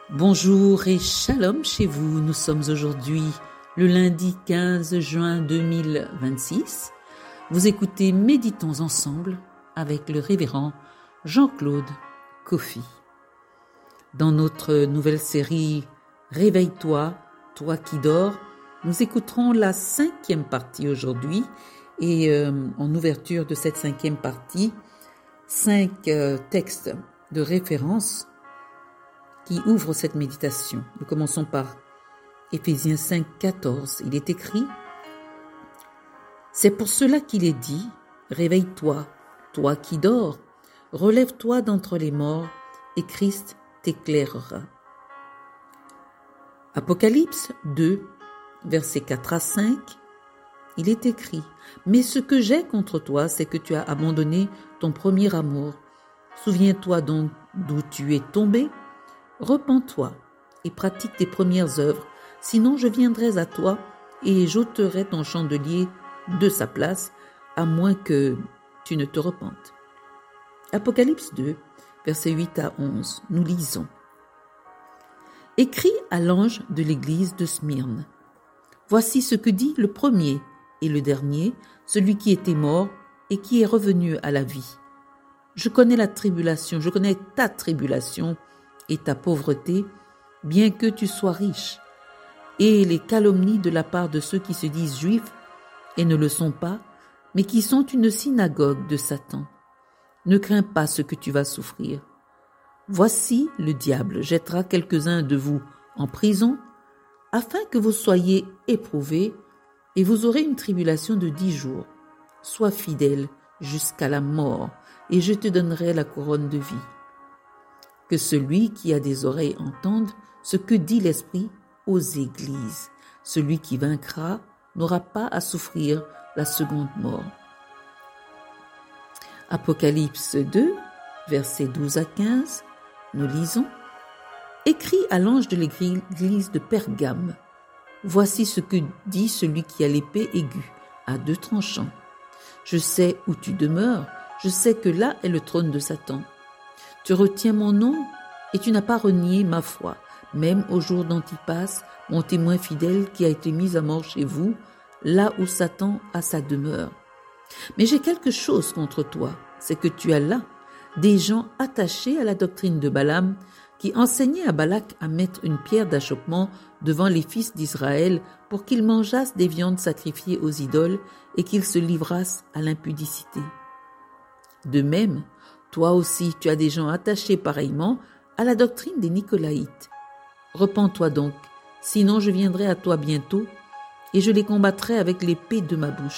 Bonjour et shalom chez vous. Nous sommes aujourd'hui le lundi 15 juin 2026. Vous écoutez Méditons ensemble avec le révérend Jean-Claude Koffi. Dans notre nouvelle série Réveille-toi, toi qui dors, nous écouterons la 5e partie aujourd'hui et en ouverture de cette 5e partie, 5 textes de référence qui ouvrent cette méditation. Nous commençons par Éphésiens 5, 14. Il est écrit « C'est pour cela qu'il est dit, réveille-toi, toi qui dors, relève-toi d'entre les morts, et Christ t'éclairera. » Apocalypse 2, versets 4 à 5, il est écrit « Mais ce que j'ai contre toi, c'est que tu as abandonné ton premier amour. Souviens-toi donc d'où tu es tombé. Repens-toi et pratique tes premières œuvres, sinon je viendrai à toi et j'ôterai ton chandelier de sa place, à moins que tu ne te repentes. » Apocalypse 2, versets 8 à 11, nous lisons. « Écris à l'ange de l'église de Smyrne. Voici ce que dit le premier et le dernier, celui qui était mort et qui est revenu à la vie. Je connais ta tribulation et ta pauvreté, bien que tu sois riche, et les calomnies de la part de ceux qui se disent juifs et ne le sont pas, mais qui sont une synagogue de Satan. Ne crains pas ce que tu vas souffrir. Voici, le diable jettera quelques-uns de vous en prison, afin que vous soyez éprouvés, et vous aurez une tribulation de 10 jours. Sois fidèle jusqu'à la mort, et je te donnerai la couronne de vie. Que celui qui a des oreilles entende ce que dit l'Esprit aux églises. Celui qui vaincra n'aura pas à souffrir la seconde mort. » Apocalypse 2, versets 12 à 15, nous lisons « Écris à l'ange de l'église de Pergame. Voici ce que dit celui qui a l'épée aiguë, à 2 tranchants. Je sais où tu demeures, je sais que là est le trône de Satan. Tu retiens mon nom et tu n'as pas renié ma foi, même au jour d'Antipas, mon témoin fidèle qui a été mis à mort chez vous, là où Satan a sa demeure. Mais j'ai quelque chose contre toi, c'est que tu as là des gens attachés à la doctrine de Balaam qui enseignaient à Balak à mettre une pierre d'achoppement devant les fils d'Israël pour qu'ils mangeassent des viandes sacrifiées aux idoles et qu'ils se livrassent à l'impudicité. De même, toi aussi, tu as des gens attachés pareillement à la doctrine des Nicolaïtes. Repens-toi donc, sinon je viendrai à toi bientôt et je les combattrai avec l'épée de ma bouche. »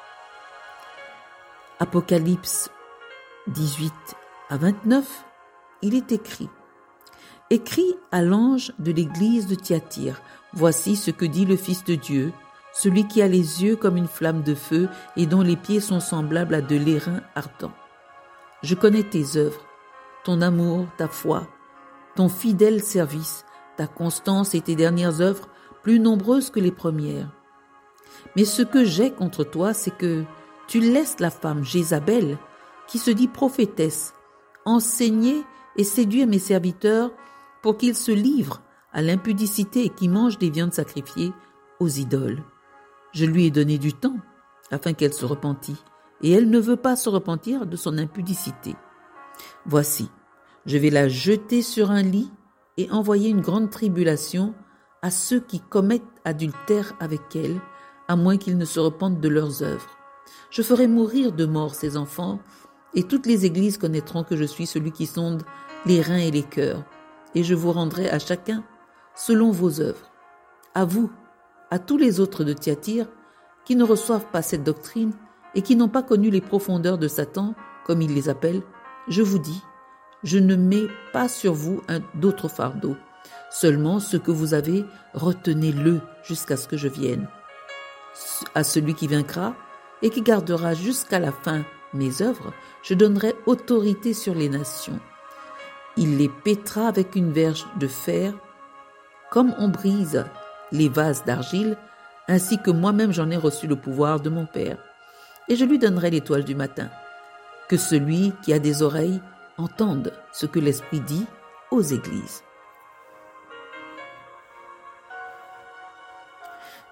Apocalypse 18 à 29, il est écrit « Écris à l'ange de l'église de Thyatire. Voici ce que dit le Fils de Dieu, celui qui a les yeux comme une flamme de feu et dont les pieds sont semblables à de l'airain ardent. Je connais tes œuvres, ton amour, ta foi, ton fidèle service, ta constance et tes dernières œuvres, plus nombreuses que les premières. Mais ce que j'ai contre toi, c'est que tu laisses la femme Jézabel, qui se dit prophétesse, enseigner et séduire mes serviteurs pour qu'ils se livrent à l'impudicité et qui mangent des viandes sacrifiées aux idoles. Je lui ai donné du temps, afin qu'elle se repentît, et elle ne veut pas se repentir de son impudicité. Voici, je vais la jeter sur un lit et envoyer une grande tribulation à ceux qui commettent adultère avec elle, à moins qu'ils ne se repentent de leurs œuvres. Je ferai mourir de mort ses enfants, et toutes les églises connaîtront que je suis celui qui sonde les reins et les cœurs, et je vous rendrai à chacun selon vos œuvres. À vous, à tous les autres de Thyatire, qui ne reçoivent pas cette doctrine et qui n'ont pas connu les profondeurs de Satan, comme il les appelle, je vous dis, je ne mets pas sur vous d'autre fardeau. Seulement ce que vous avez, retenez-le jusqu'à ce que je vienne. À celui qui vaincra et qui gardera jusqu'à la fin mes œuvres, je donnerai autorité sur les nations. Il les pétrera avec une verge de fer, comme on brise les vases d'argile, ainsi que moi-même j'en ai reçu le pouvoir de mon Père. Et je lui donnerai l'étoile du matin. Que celui qui a des oreilles entende ce que l'Esprit dit aux églises.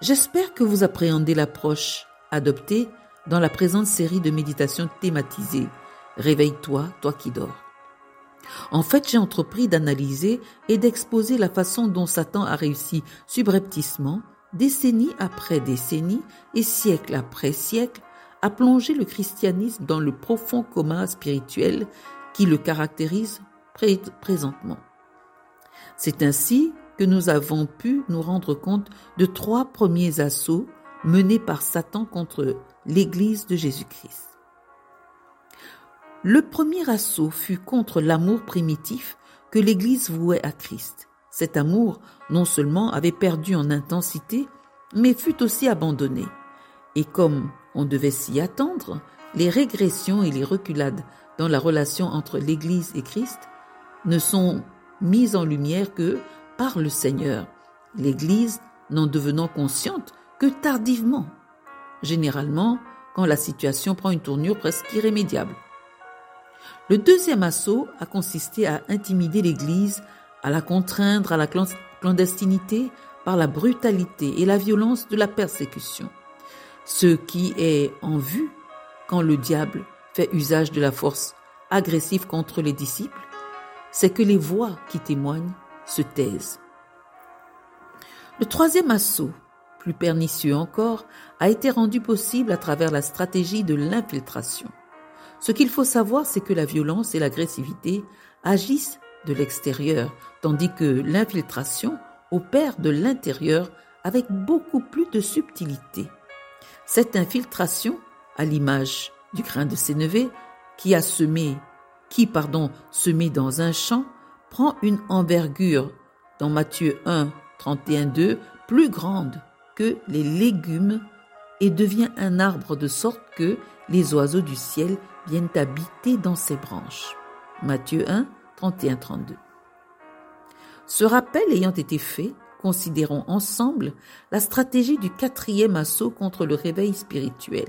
J'espère que vous appréhendez l'approche adoptée dans la présente série de méditations thématisées « Réveille-toi, toi qui dors ». En fait, j'ai entrepris d'analyser et d'exposer la façon dont Satan a réussi subrepticement, décennie après décennie et siècle après siècle, à plonger le christianisme dans le profond coma spirituel qui le caractérise présentement. C'est ainsi que nous avons pu nous rendre compte de 3 premiers assauts menés par Satan contre l'Église de Jésus-Christ. Le premier assaut fut contre l'amour primitif que l'Église vouait à Christ. Cet amour, non seulement avait perdu en intensité, mais fut aussi abandonné. Et comme on devait s'y attendre, les régressions et les reculades dans la relation entre l'Église et Christ ne sont mises en lumière que par le Seigneur, l'Église n'en devenant consciente que tardivement, généralement quand la situation prend une tournure presque irrémédiable. Le deuxième assaut a consisté à intimider l'Église, à la contraindre à la clandestinité par la brutalité et la violence de la persécution. Ce qui est en vue quand le diable fait usage de la force agressive contre les disciples, c'est que les voix qui témoignent se taisent. Le troisième assaut, plus pernicieux encore, a été rendu possible à travers la stratégie de l'infiltration. Ce qu'il faut savoir, c'est que la violence et l'agressivité agissent de l'extérieur, tandis que l'infiltration opère de l'intérieur avec beaucoup plus de subtilité. Cette infiltration, à l'image du grain de sénévé qui semé dans un champ, prend une envergure, dans Matthieu 1, 31-2, plus grande que les légumes et devient un arbre de sorte que les oiseaux du ciel viennent habiter dans ses branches. Matthieu 1, 31-32. Ce rappel ayant été fait, considérons ensemble la stratégie du 4e assaut contre le réveil spirituel.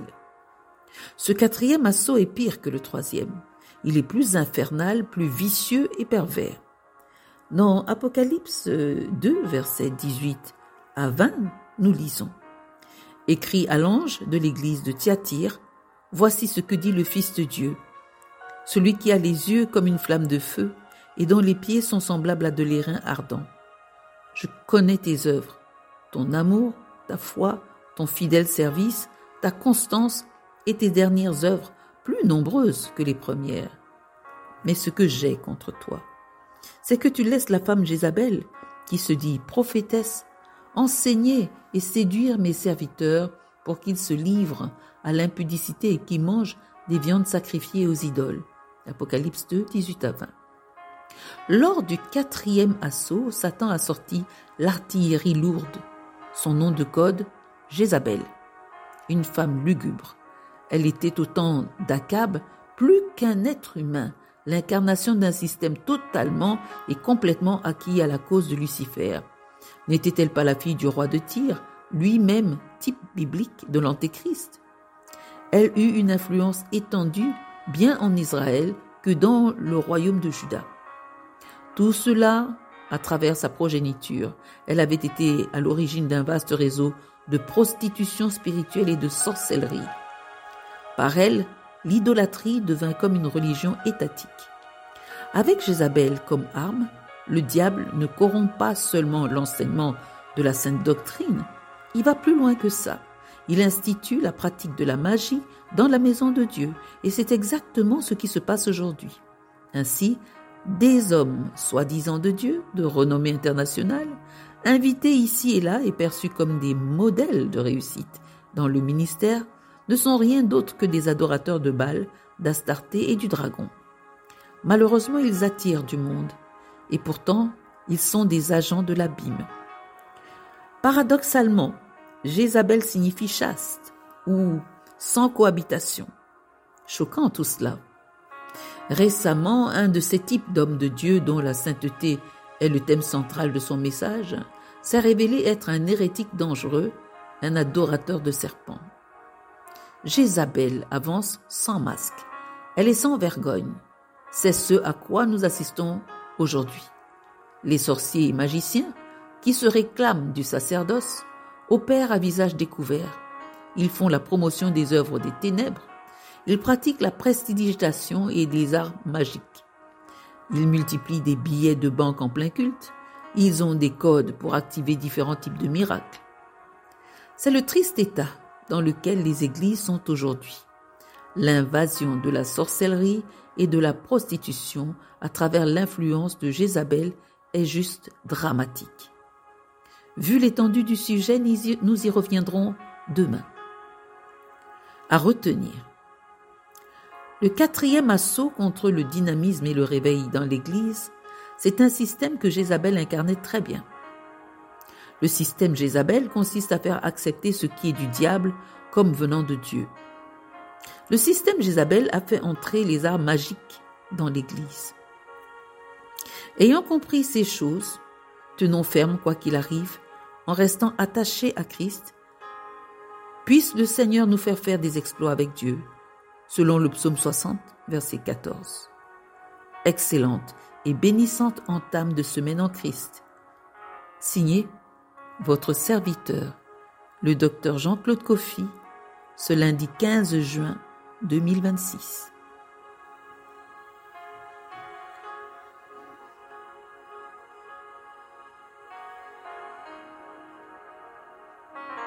Ce 4e assaut est pire que le 3e. Il est plus infernal, plus vicieux et pervers. Dans Apocalypse 2, versets 18 à 20, nous lisons « Écrit à l'ange de l'église de Thyatire, voici ce que dit le Fils de Dieu, celui qui a les yeux comme une flamme de feu et dont les pieds sont semblables à de l'airain ardent. Je connais tes œuvres, ton amour, ta foi, ton fidèle service, ta constance et tes dernières œuvres, plus nombreuses que les premières. Mais ce que j'ai contre toi, c'est que tu laisses la femme Jézabel, qui se dit prophétesse, enseigner et séduire mes serviteurs pour qu'ils se livrent à l'impudicité et qui mangent des viandes sacrifiées aux idoles. Apocalypse 2, 18 à 20. Lors du 4e assaut, Satan a sorti l'artillerie lourde. Son nom de code, Jézabel, une femme lugubre. Elle était au temps d'Akab plus qu'un être humain, l'incarnation d'un système totalement et complètement acquis à la cause de Lucifer. N'était-elle pas la fille du roi de Tyr, lui-même type biblique de l'Antéchrist? Elle eut une influence étendue bien en Israël que dans le royaume de Juda. Tout cela à travers sa progéniture. Elle avait été à l'origine d'un vaste réseau de prostitution spirituelle et de sorcellerie. Par elle, l'idolâtrie devint comme une religion étatique. Avec Jézabel comme arme, le diable ne corrompt pas seulement l'enseignement de la sainte doctrine, il va plus loin que ça. Il institue la pratique de la magie dans la maison de Dieu, et c'est exactement ce qui se passe aujourd'hui. Ainsi, des hommes soi-disant de Dieu, de renommée internationale, invités ici et là et perçus comme des modèles de réussite dans le ministère, ne sont rien d'autre que des adorateurs de Baal, d'Astarté et du dragon. Malheureusement, ils attirent du monde, et pourtant, ils sont des agents de l'abîme. Paradoxalement, Jézabel signifie chaste ou sans cohabitation. Choquant tout cela. Récemment, un de ces types d'hommes de Dieu dont la sainteté est le thème central de son message s'est révélé être un hérétique dangereux, un adorateur de serpents. Jézabel avance sans masque. Elle est sans vergogne. C'est ce à quoi nous assistons aujourd'hui. Les sorciers et magiciens, qui se réclament du sacerdoce, opèrent à visage découvert. Ils font la promotion des œuvres des ténèbres. Ils pratiquent la prestidigitation et des arts magiques. Ils multiplient des billets de banque en plein culte. Ils ont des codes pour activer différents types de miracles. C'est le triste état dans lequel les églises sont aujourd'hui. L'invasion de la sorcellerie et de la prostitution à travers l'influence de Jézabel est juste dramatique. Vu l'étendue du sujet, nous y reviendrons demain. À retenir. Le 4e assaut contre le dynamisme et le réveil dans l'Église, c'est un système que Jézabel incarnait très bien. Le système Jézabel consiste à faire accepter ce qui est du diable comme venant de Dieu. Le système Jézabel a fait entrer les arts magiques dans l'Église. Ayant compris ces choses, tenons ferme quoi qu'il arrive, en restant attachés à Christ. Puisse le Seigneur nous faire des exploits avec Dieu, selon le psaume 60, verset 14. Excellente et bénissante entame de semaine en Christ. Signé votre serviteur, le docteur Jean-Claude Coffy, ce lundi 15 juin 2026.